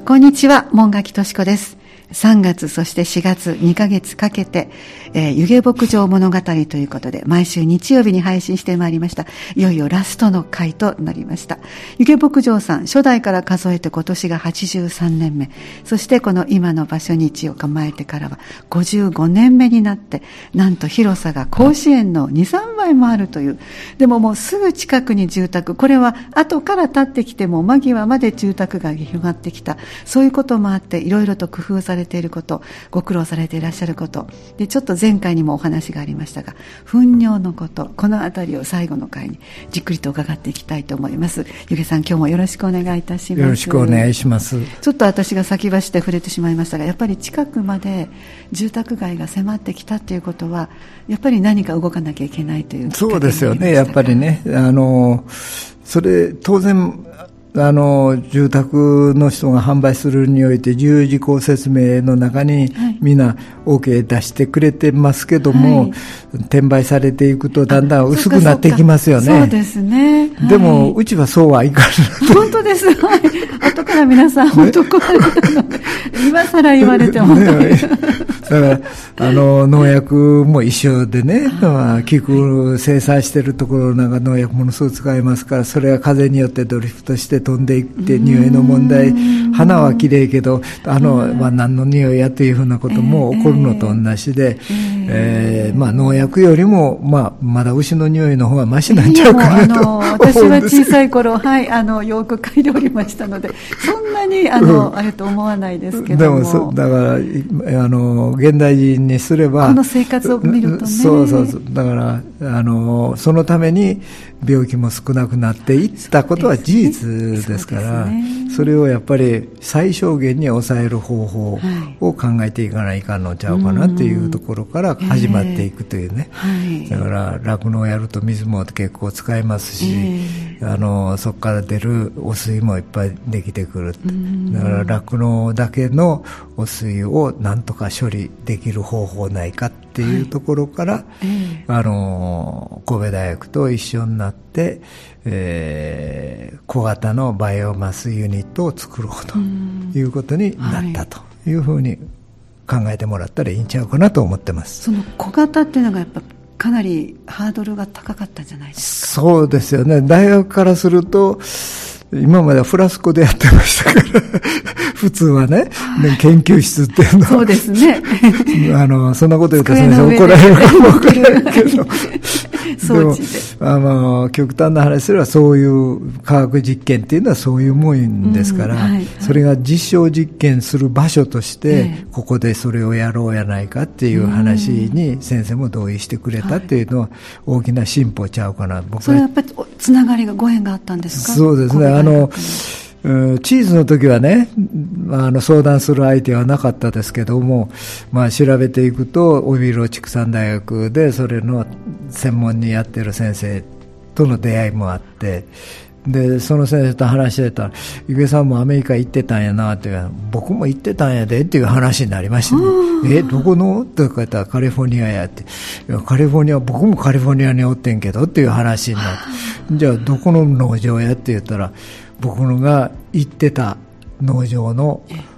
こんにちは、門垣敏子です。3月そして4月2ヶ月かけて、湯気牧場物語ということで毎週日曜日に配信してまいりました。いよいよラストの回となりました。湯気牧場さん、初代から数えて今年が83年目、そしてこの今の場所に地を構えてからは55年目になって、なんと広さが甲子園の 2,3 倍もあるという。でももうすぐ近くに住宅、これは後から建ってきても間際まで住宅街が広がってきた、そういうこともあっていろいろと工夫されていること、ご苦労されていらっしゃることで、ちょっと前回にもお話がありましたが、糞尿のこと、このあたりを最後の回にじっくりと伺っていきたいと思います。湯気さん、今日もよろしくお願いいたします。 よろしくお願いします。 ちょっと私が先走って触れてしまいましたが、やっぱり近くまで住宅街が迫ってきたということは、やっぱり何か動かなきゃいけないというきっかけになりましたか？ そうですよね、やっぱりね、それ当然住宅の人が販売するにおいて重要事項説明の中にみんな OK 出してくれてますけども、はい、転売されていくとだんだん薄くなってきますよね。 そうですね、はい、 でもうちはそうはいかない本当です、はい、後から皆さん本当これ今更言われても本当にだから農薬も一緒でね、菊生産してるところなんか農薬ものすごく使いますから、それが風によってドリフトして飛んでいって匂いの問題、花は綺麗けど何の匂いやというふうなことも起こるのと同じで、農薬よりも、まだ牛の匂いの方がマシなんちゃうかなと私は小さい頃、はい、よく嗅いでおりましたので、そんなにあれと思わないですけども、 でもだから現代人にすればこの生活を見るとね、 そうだからそのために病気も少なくなっていったことは事実ですから、それをやっぱり最小限に抑える方法を考えていかないかんのちゃうかなっていうところから始まっていくというね、だから酪農をやると水も結構使えますし、そこから出る汚水もいっぱいできてくる。だから酪農だけの汚水をなんとか処理できる方法ないかっていうところから、神戸大学と一緒になって、小型のバイオマスユニットを作ろうということになったというふうに考えてもらったらいいんちゃうかなと思ってます。 その小型っていうのがやっぱかなりハードルが高かったんじゃないですか？そうですよね。大学からすると今まではフラスコでやってましたから普通はね、研究室っていうのはそうですねそんなこと言うと先生怒られるかもわからないけどでも極端な話すればそういう科学実験っていうのはそういうもんですから、それが実証実験する場所として、ここでそれをやろうやないかっていう話に先生も同意してくれたっていうのは大きな進歩ちゃうかな。 それはやっぱりつながりがご縁があったんですか？ そうですね。チーズの時はね、相談する相手はなかったですけども、調べていくと帯広畜産大学でそれの専門にやってる先生との出会いもあって、でその先生と話してたら、ゆげさんもアメリカ行ってたんやなって、僕も行ってたんやでっていう話になりましてね。どこのって言ったらカリフォルニアやって、カリフォルニア、僕もカリフォルニアにおってんけどっていう話になって、じゃあどこの農場やって言ったら、僕のが行ってた農場の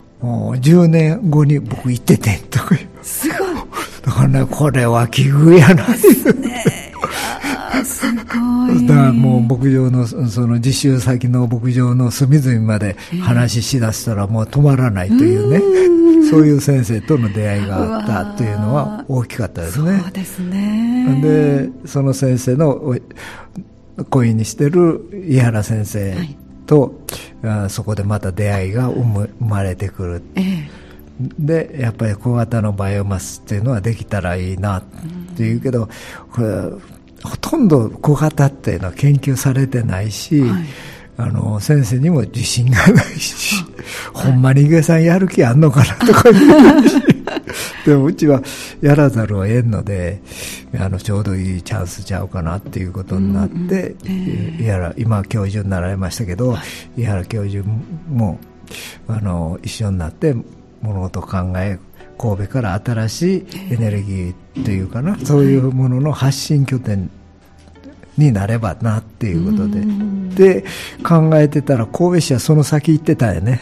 10年後に僕行っててんとかすごい。 だからね、これは奇遇やなですね。すごい。 だからもう牧場のその実習先の牧場の隅々まで話しだしたらもう止まらないというね、そういう先生との出会いがあったというのは大きかったですね。 そうですね。 でその先生の講演にしてる井原先生と、そこでまた出会いが生まれてくる。でやっぱり小型のバイオマスっていうのはできたらいいなっていうけど、これほとんど小型っていうのは研究されてないし、先生にも自信がないし、ほんまに井毛さんやる気あんのかなとか言うしでもうちはやらざるを得んので、ちょうどいいチャンスちゃうかなっていうことになって、今教授になられましたけど、井原教授も一緒になって物事を考え、神戸から新しいエネルギーというかな、そういうものの発信拠点になればなっていうことで、で考えてたら神戸市はその先行ってたよね。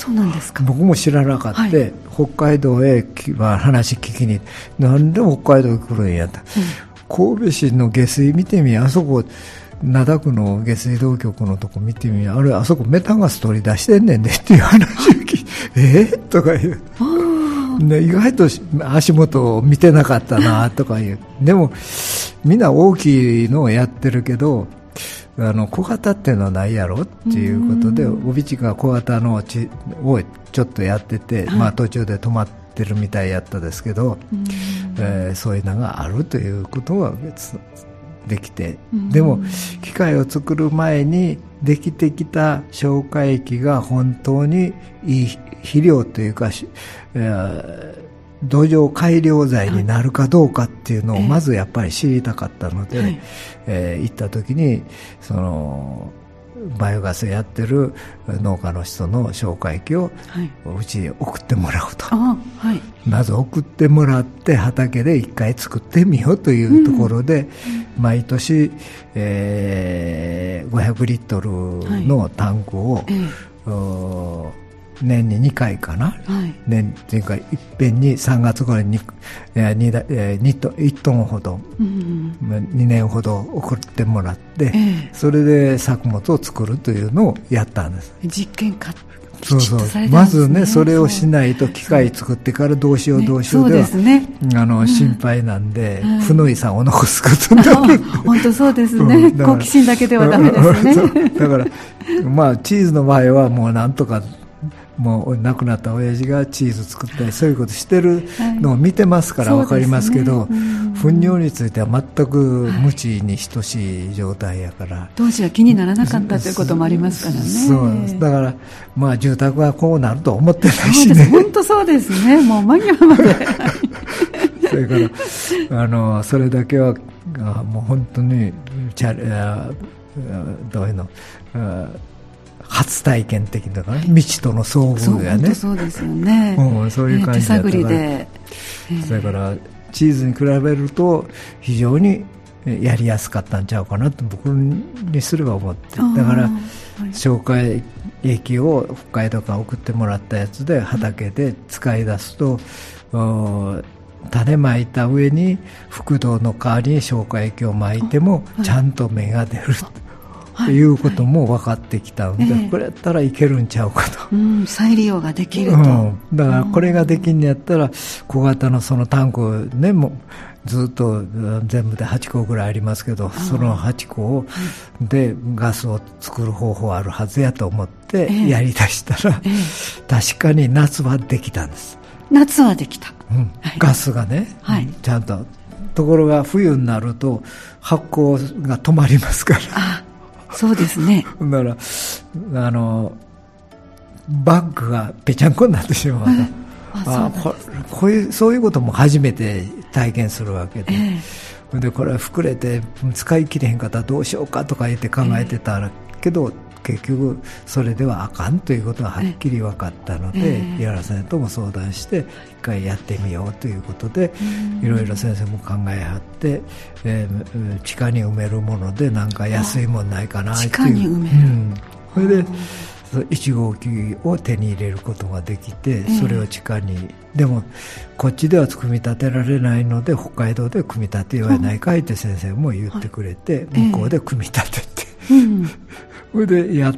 そうなんですか。 僕も知らなかった、はい、北海道へ話聞きに、なんで北海道に来るんやった、神戸市の下水見てみ、あそこ灘区の下水道局のとこ見てみ、あそこメタンガス取り出してんねんでっていう話を聞いてとか言う意外と足元を見てなかったなとか言う。でもみんな大きいのをやってるけど小型っていうのはないやろっていうことで、帯地が小型のをちょっとやってて、はい、途中で止まってるみたいやったですけど、そういうのがあるということはできて、でも機械を作る前にできてきた消化液が本当にいい肥料というか、土壌改良剤になるかどうかっていうのをまずやっぱり知りたかったので、行った時にそのバイオガスやってる農家の人の消化液をうちに送ってもらうと、まず送ってもらって畑で一回作ってみようというところで、毎年、500リットルのタンクを、年に2回かな、年っていうかいっぺんに3月頃に1トンほど、2年ほど送ってもらって、それで作物を作るというのをやったんです。 実験かそうそう、まずねそれをしないと機械作ってからどうしようでは、心配なんで、負の遺産を残すことになる。 本当そうですね、好奇心だけではダメですね。 だからチーズの場合はもうなんとかもう亡くなった親父がチーズ作ったりそういうことしてるのを見てますから分かりますけど、糞尿については全く無知に等しい状態やから、 当時は気にならなかったということもありますからね。 そうです。だから住宅はこうなると思ってないしね。 本当そうですね、もう間際までそれからそれだけはもう本当にどういうの初体験的だから、未知との遭遇やね。 そうですよね。 そういう感じだったから、手探りで、それからチーズに比べると非常にやりやすかったんちゃうかなと僕にすれば思って、だから消化液を北海道から送ってもらったやつで畑で使い出すと、種まいた上に覆土の代わりに消化液をまいてもちゃんと芽が出るということも分かってきたので、これやったらいけるんちゃうかと、 再利用ができると、 だからこれができんのやったら小型のそのタンクね、もうずっと全部で8個ぐらいありますけど、その8個でガスを作る方法あるはずやと思ってやりだしたら、確かに夏はできたんです。 夏はできた、 ガスがね、ちゃんと。ところが冬になると発酵が止まりますから。 そうですね。 だからバッグがぺちゃんこになってしまう。そういうことも初めて体験するわけで、でこれは膨れて使い切れへんかったらどうしようかとか言って考えてたけど、結局それではあかんということがはっきり分かったので、井原先生とも相談して一回やってみようということで、いろいろ先生も考えはって、地下に埋めるものでなんか安いもんないかなっていう、 地下に埋める、 それで1号機を手に入れることができて、それを地下に、でもこっちでは組み立てられないので北海道で組み立てようやないかいって先生も言ってくれて、向こうで組み立てて、それでやって、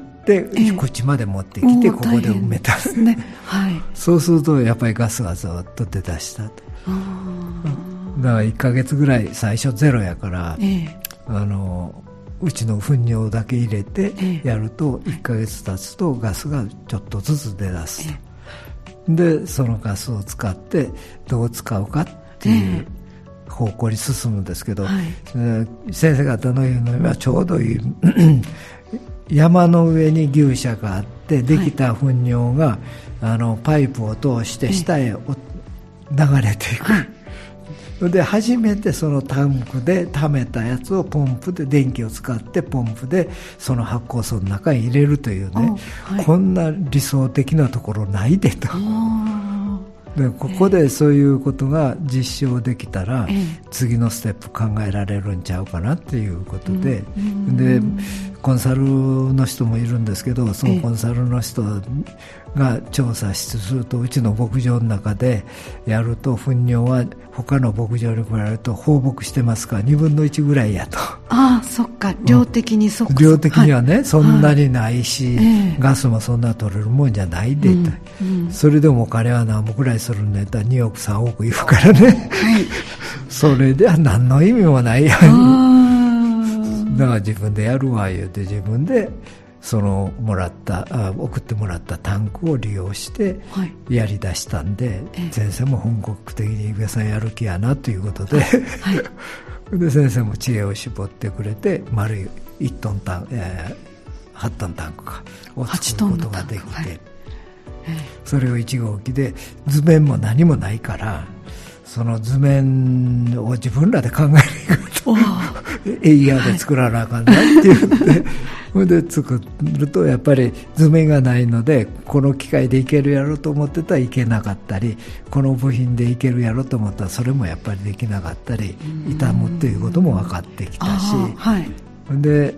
こっちまで持ってきてここで埋めた、そうするとやっぱりガスがずっと出だしたと。だから1ヶ月ぐらい最初ゼロやから、うちの糞尿だけ入れてやると1ヶ月経つとガスがちょっとずつ出だすと、でそのガスを使ってどう使うかっていう方向に進むんですけど、先生方の言うのはちょうどいい山の上に牛舎があってできた糞尿が、パイプを通して下へ流れていく、で初めてそのタンクで溜めたやつをポンプで電気を使ってポンプでその発酵槽の中に入れるというね、こんな理想的なところないでと。でここでそういうことが実証できたら、次のステップ考えられるんちゃうかなっていうことで、でコンサルの人もいるんですけど、そのコンサルの人が調査すると、うちの牧場の中でやると糞尿は他の牧場に比べると放牧してますから2分の1ぐらいやと。 ああ、そっか、量的にそっか、 量的にはね、そんなにないし、ガスもそんな取れるもんじゃないで、それでも彼は何億ぐらいするんだったら2億3億言うからね、それでは何の意味もないやん。だから自分でやるわ言うて、自分でその送ってもらったタンクを利用してやりだしたんで、先生も本格的に宇部さんやる気やなということで、で先生も知恵を絞ってくれて、丸い1トンタン、8トンタンクを作ることができて、それを1号機で、図面も何もないから、その図面を自分らで考えるとエイヤーで作らなあかんなって言ってそれで作ると、やっぱり図面がないので、この機械でいけるやろと思ってたらいけなかったり、この部品でいけるやろと思ったらそれもやっぱりできなかったり、傷むっていうことも分かってきたし、で、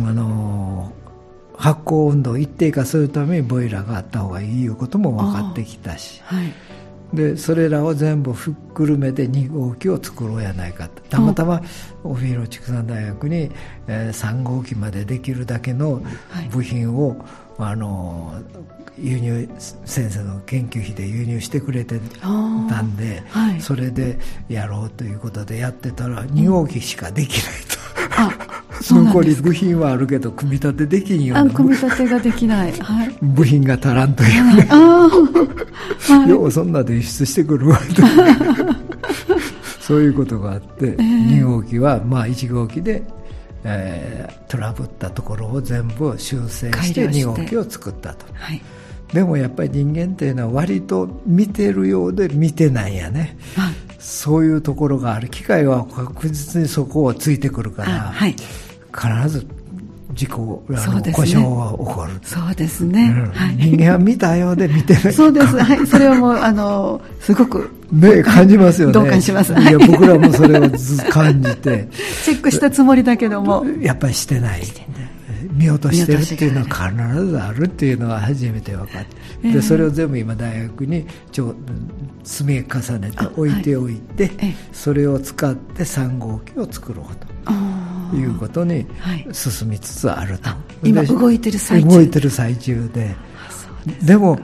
発酵温度を一定化するためにボイラーがあった方がいいいうことも分かってきたし、でそれらを全部ふっくるめて2号機を作ろうやないかと。たまたまオフィーロ畜産大学に、3号機までできるだけの部品を、輸入、先生の研究費で輸入してくれてたんで、それでやろうということでやってたら2号機しかできないと。残り部品はあるけど組み立てできんような、 組み立てができない、 部品が足らんというね、ようそんなで輸出してくるわとそういうことがあって、2号機は1号機で、トラブったところを全部修正して2号機を作ったと。でもやっぱり人間っていうのは割と見てるようで見てないやね、そういうところがある。機械は確実にそこをついてくるから、必ず事故、故障が起こる。 そうですね、 人間は見たようで見てない。 そうです、それはもうすごく感じますよね。 同感します。 いや僕らもそれを感じてチェックしたつもりだけどもやっぱりしてない、見落としてるっていうのは必ずあるっていうのは初めて分かって、でそれを全部今大学に積み重ねて置いておいて、それを使って3号機を作ろうということに進みつつあると。 今動いてる最中で、でも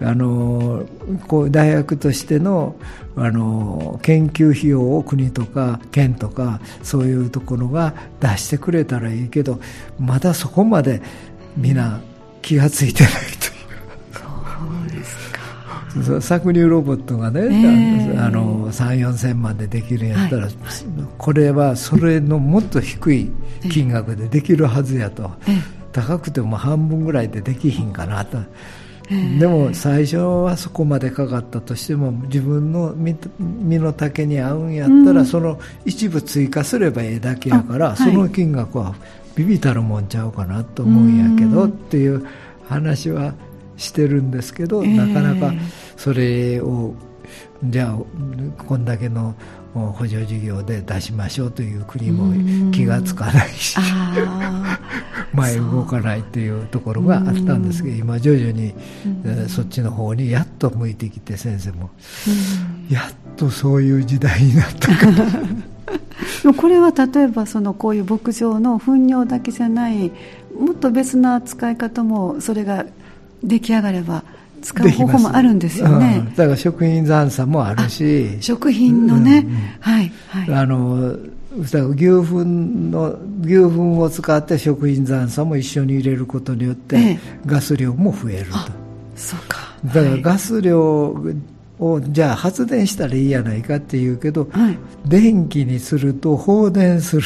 大学としての研究費用を国とか県とかそういうところが出してくれたらいいけど、まだそこまでみんな気がついてないという。 そうですか。 搾乳ロボットがね、3、4千万でできるんやったら、これはそれのもっと低い金額でできるはずやと、高くても半分ぐらいでできひんかなと。でも最初はそこまでかかったとしても、自分の身の丈に合うんやったら、その一部追加すればええだけやから、その金額はビビたるもんちゃうかなと思うんやけどっていう話はしてるんですけど、なかなかそれをじゃあこんだけの補助事業で出しましょうという国も気がつかないし前動かないというところがあったんですけど、今徐々にそっちの方にやっと向いてきて、先生もやっとそういう時代になったからこれは例えばこういう牧場の糞尿だけじゃない、もっと別な使い方もそれが出来上がれば使う方法もあるんですよね。 だから食品残差もあるし、 食品のね、 牛糞を使って食品残差も一緒に入れることによってガス量も増えると。 そうか。 だからガス量をじゃあ発電したらいいやないかっていうけど、電気にすると放電する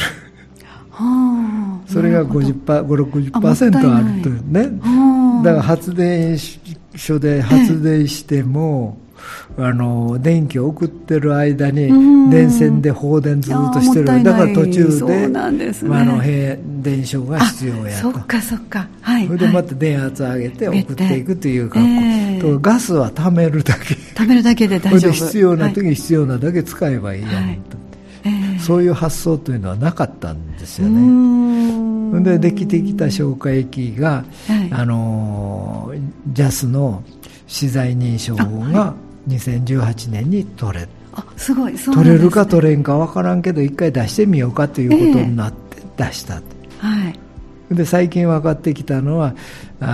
それが 50%、60% あるというね。だから発電所で発電しても、電気を送ってる間に電線で放電ずっとしてる。だから途中で変電所が必要やと。 そっかそっか。 それでまた電圧上げて送っていくという格好。ガスは貯めるだけ。 貯めるだけで大丈夫。 必要な時に必要なだけ使えばいいやんと。そういう発想というのはなかったんですよね。 でできてきた消化液が、JAS の資材認証が2018年に取れすごい、そう取れるか取れんか分からんけど一回出してみようかということになって出した、で最近分かってきたのは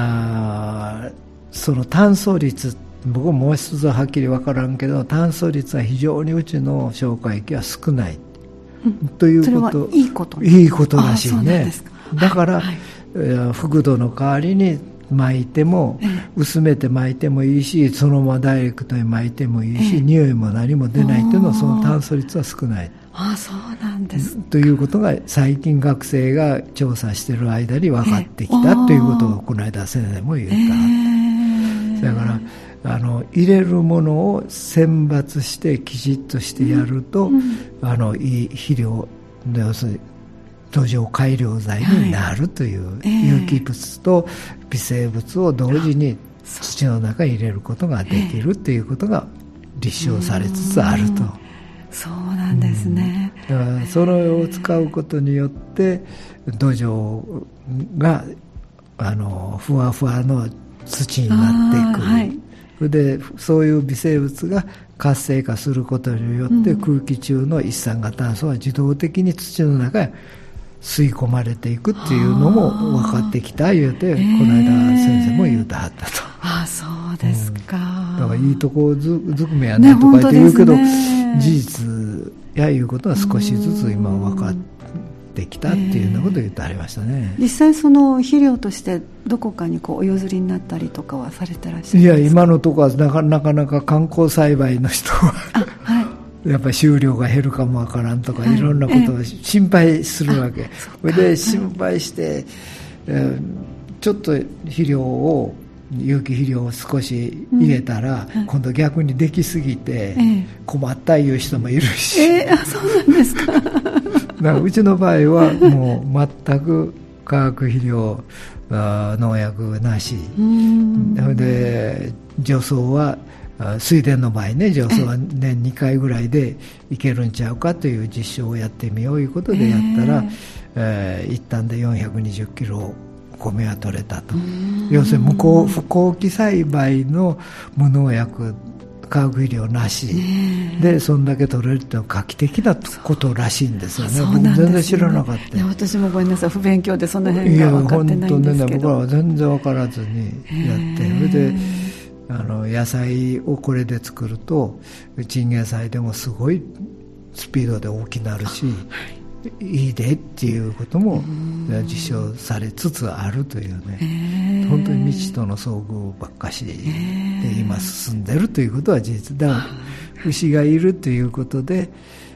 その炭素率、僕もう一つははっきり分からんけど炭素率は非常にうちの消化液は少ない、ということ、 それはいいこと、 いいことらしいね。だから、覆土の代わりに巻いても、薄めて巻いてもいいし、そのままダイレクトに巻いてもいいし、匂いも何も出ないというのはその炭素率は少ない。 そうなんです。 ということが最近学生が調査している間に分かってきたということをこの間先生も言った。だから入れるものを選抜してきちっとしてやると、いい肥料、要するに土壌改良剤になるという、有機物と微生物を同時に土の中に入れることができるということが立証されつつあると。 そうなんですね。 だからそれを使うことによって土壌がふわふわの土になってくる、でそういう微生物が活性化することによって、空気中の一酸化炭素は自動的に土の中へ吸い込まれていくっていうのも分かってきた言うて、この間先生も言うてはったと。 そうですか。 だからいいとこずくめやねとか言って言うけど、事実やいうことは少しずつ今分かってきたっていうようなことを言ってありましたね。 実際その肥料としてどこかにお譲りになったりとかはされてらっしゃるんですか？ いや、今のところはなかなか観光栽培の人はやっぱり収量が減るかもわからんとか、いろんなことを心配するわけ。それで心配して、ちょっと肥料を有機肥料を少し入れたら、今度逆にできすぎて困ったいう人もいるし、 そうなんですか。 だからうちの場合はもう全く化学肥料、農薬なしで、除草は水田の場合ね、除草は年2回ぐらいでいけるんちゃうかという実証をやってみようということでやったら、一旦で420キロ米は取れたと。要するに不耕起栽培の無農薬化学肥料なしでそんだけ取れるって画期的なことらしいんですよね。僕全然知らなかった。 私もごめんなさい、不勉強でその辺が分かってないんですけど、 僕らは全然分からずにやって、それで野菜をこれで作るとチンゲン菜でもすごいスピードで大きくなるし、いいでっていうことも実証されつつあるというね、本当に未知との遭遇ばっかしで今進んでるということは事実だから、牛がいるということで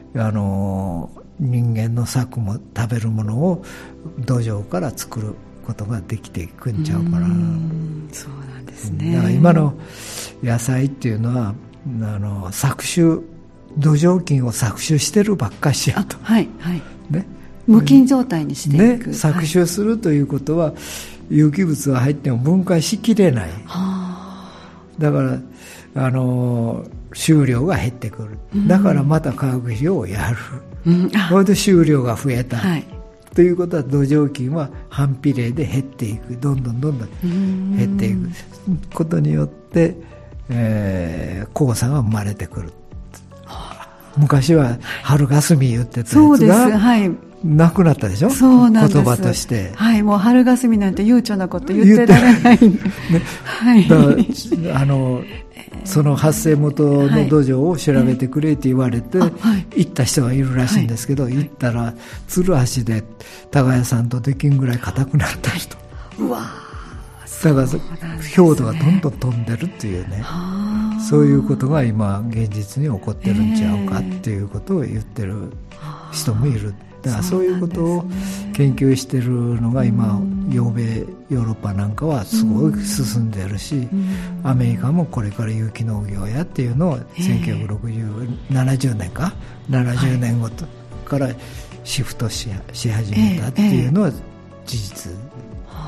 人間の作物、食べるものを土壌から作ることができていくんちゃうかな。 そうなんですね。 だから今の野菜っていうのは搾取、土壌菌を搾取してるばっかしやと、ね、 無菌状態にしていく、 搾取するということは、有機物が入っても分解しきれない、だから収量が減ってくる、だからまた化学肥料をやる、それで収量が増えた、ということは土壌菌は反比例で減っていく、どんどん減っていくことによって、黄砂が生まれてくる。昔は春霞言ってたやつがなくなったでしょ。 そうなんです。 言葉として、 もう春霞なんて悠長なこと言ってられない、 だからその発生元の土壌を調べてくれって言われて、行った人がいるらしいんですけど、行ったらツルハシで耕さんとできんぐらい硬くなった人、だから氷土がどんどん飛んでるっていうね、そういうことが今現実に起こってるんちゃうかっていうことを言ってる人もいる。だからそういうことを研究してるのが今ヨーロッパなんかはすごい進んでるし、アメリカもこれから有機農業やっていうのを1970年か70年ごとからシフトし始めたっていうのは事実。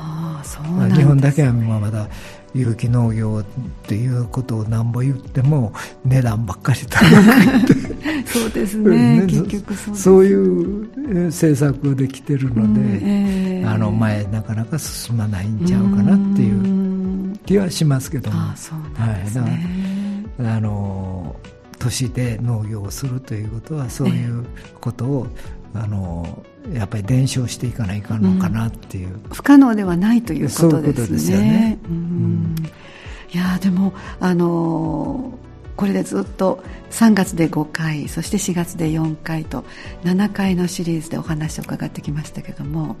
日本だけはまだ有機農業っていうことをなんぼ言っても値段ばっかり高くてそうですね、結局そういう政策で来てるので、前なかなか進まないんちゃうかなっていう気はしますけども。 そうなんですね。 都市で農業をするということはそういうことをやっぱり伝承していかないかんのかなっていう、 不可能ではないということですね。そういうことですよね。いやでもこれでずっと3月で5回そして4月で4回と7回のシリーズでお話を伺ってきましたけども、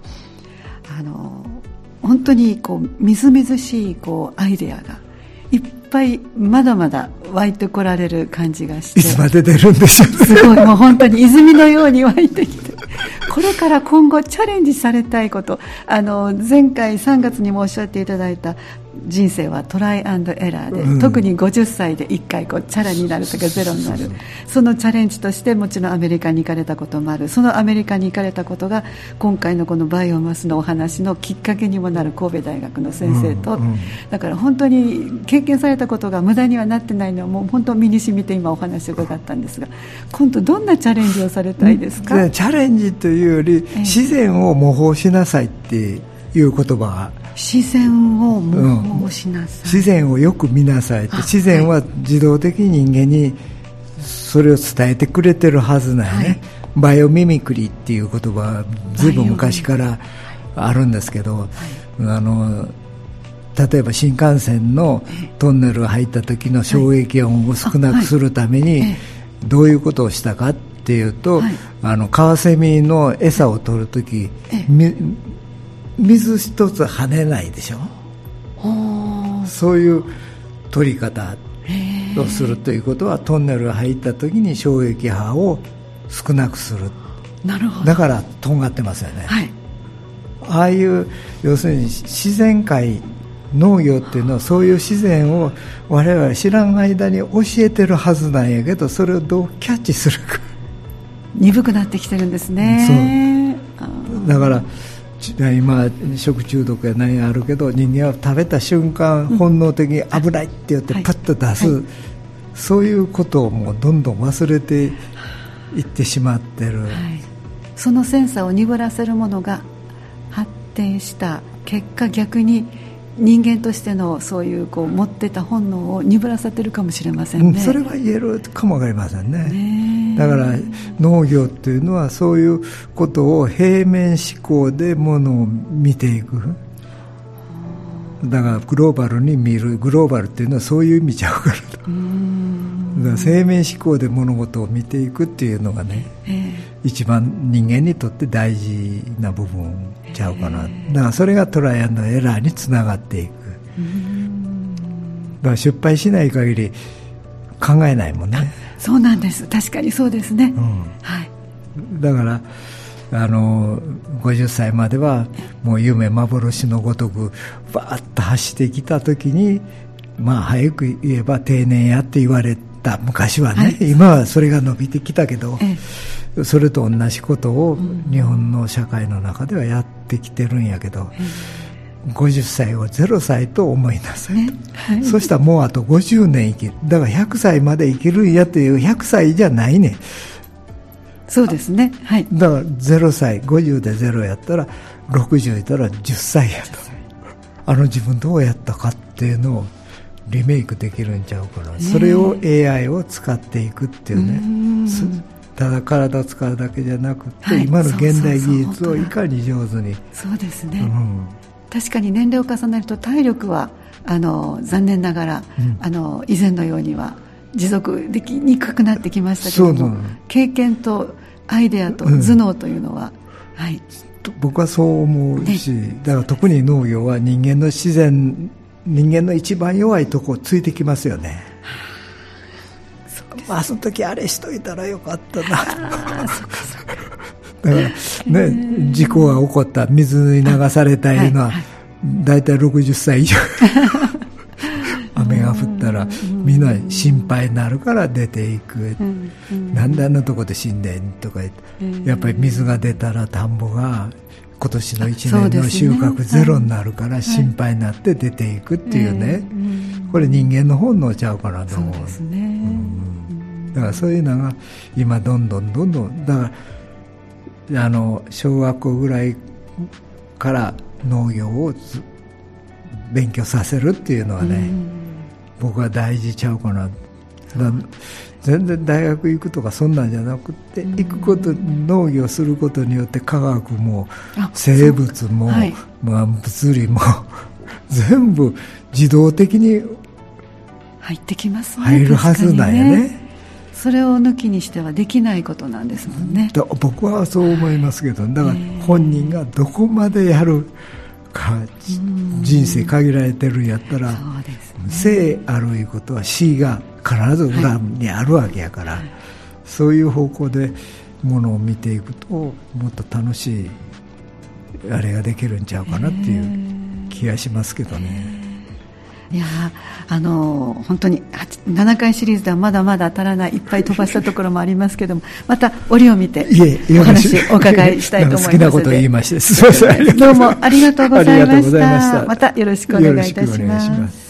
本当にみずみずしいアイデアがいっぱいまだまだ湧いてこられる感じがして、 いつまで出るんでしょうね。 すごい、もう本当に泉のように湧いてきてこれから今後チャレンジされたいこと、前回3月にもおっしゃっていただいた人生はトライアンドエラーで、特に50歳で1回チャラになるとかゼロになる、そのチャレンジとしてもちろんアメリカに行かれたこともある。そのアメリカに行かれたことが今回のこのバイオマスのお話のきっかけにもなる神戸大学の先生と、だから本当に経験されたことが無駄にはなってないのはもう本当身に染みて今お話を伺ったんですが、今度どんなチャレンジをされたいですか？ チャレンジというより自然を模倣しなさいっていう言葉が、 自然を模倣しなさい、 自然をよく見なさいって、自然は自動的に人間にそれを伝えてくれてるはずなんね、バイオミミクリーっていう言葉はずいぶん昔からあるんですけど、例えば新幹線のトンネルが入った時の衝撃音を少なくするためにどういうことをしたかっていうと、カワセミの餌を取る時水一つ跳ねないでしょ。そういう取り方をするということは、トンネルが入った時に衝撃波を少なくする。 なるほど。 だからとんがってますよね、ああいう要するに自然界、農業っていうのはそういう自然を我々知らん間に教えてるはずなんやけど、それをどうキャッチするか。 鈍くなってきてるんですね。 そうだから今食中毒や何やあるけど、人間は食べた瞬間本能的に危ないって言ってパッと出す、そういうことをもうどんどん忘れていってしまってる、 そのセンサーを鈍らせるものが発展した結果、逆に人間としてのそういう持ってた本能を鈍らせてるかもしれませんね。 それは言えるかもわかりませんね。だから農業っていうのはそういうことを平面思考でものを見ていく。だからグローバルに見る、グローバルっていうのはそういう意味ちゃうからと。だから平面思考で物事を見ていくっていうのがね、一番人間にとって大事な部分ちゃうかな。だからそれがトライアンドエラーにつながっていく。だから失敗しない限り考えないもんね。 そうなんです。確かにそうですね、 だから50歳まではもう夢幻のごとくバーッと走ってきた時に、早く言えば定年やって言われた昔はね、今はそれが伸びてきたけど、それと同じことを日本の社会の中ではやってきてるんやけど、50歳を0歳と思いなさいと、そしたらもうあと50年生きる。だから100歳まで生きるんやという100歳じゃないね。 そうですね、 だから0歳、50で0やったら60やったら10歳やと、自分どうやったかっていうのをリメイクできるんちゃうから、それを AI を使っていくっていうね、ただ体を使うだけじゃなくて、今の現代技術をいかに上手に。 そうですね、確かに年齢を重ねると体力は残念ながら、以前のようには持続できにくくなってきましたけども、経験とアイデアと頭脳というのは、 僕はそう思うし、だから特に農業は人間の自然、人間の一番弱いとこをついてきますよね。その時あれしといたらよかったなだからね、事故が起こった、水に流されたいのはだいたい60歳以上雨が降ったらみんな心配になるから出ていく、なんであんなとこで死んでんとか言って、やっぱり水が出たら田んぼが今年の1年の収穫ゼロになるから心配になって出ていくっていうね、これ人間の本能ちゃうかなと思う。 そうですね、 だからそういうのが今どんどんだから小学校ぐらいから農業を勉強させるっていうのはね、僕は大事ちゃうかな。全然大学行くとかそんなんじゃなくて、行くこと農業することによって科学も生物も、物理も全部自動的に入ってきますね。 入るはずなんやね。 それを抜きにしてはできないことなんですもんね。 僕はそう思いますけど、だから本人がどこまでやるか、人生限られてるんやったら、生あるいうことは死が必ず裏にあるわけやから、そういう方向でものを見ていくともっと楽しいあれができるんちゃうかなっていう気がしますけどね。 いや本当に7回シリーズではまだまだ足らない、いっぱい飛ばしたところもありますけども、また折を見てお話お伺いしたいと思いますので、好きなこと言いましてすみません。 どうもありがとうございました。またよろしくお願いいたします。